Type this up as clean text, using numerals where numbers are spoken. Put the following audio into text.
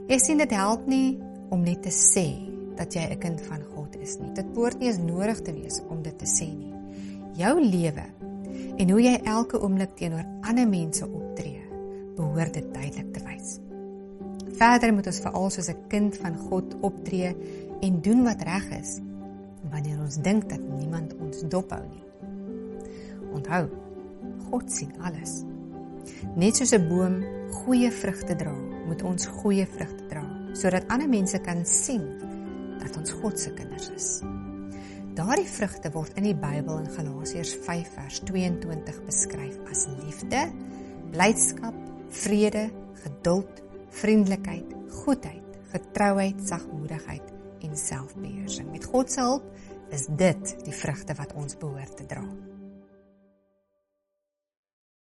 Jy sien, dit help nie om net te sê dat jy 'n kind van God is nie. Dit behoort nie eens nodig te wees om dit te sê nie. Jou lewe en hoe jy elke oomblik teenoor ander mense optree, behoort dit duidelik te wys. Verder moet ons veral soos 'n kind van God optree en doen wat reg is, wanneer ons dink dat niemand ons dophou nie. Onthou, God sien alles. Net soos 'n boom goeie vrugte dra, moet ons goeie vrugte dra, sodat ander mense kan sien dat ons God se kinders is. Daardie vrugte word in die Bybel in Galasiërs 5 vers 22 beskryf as liefde, blydskap, vrede, geduld, vriendelikheid, goedheid, getrouheid, sagmoedigheid en selfbeheersing. Met God se hulp is dit die vrugte wat ons behoort te dra.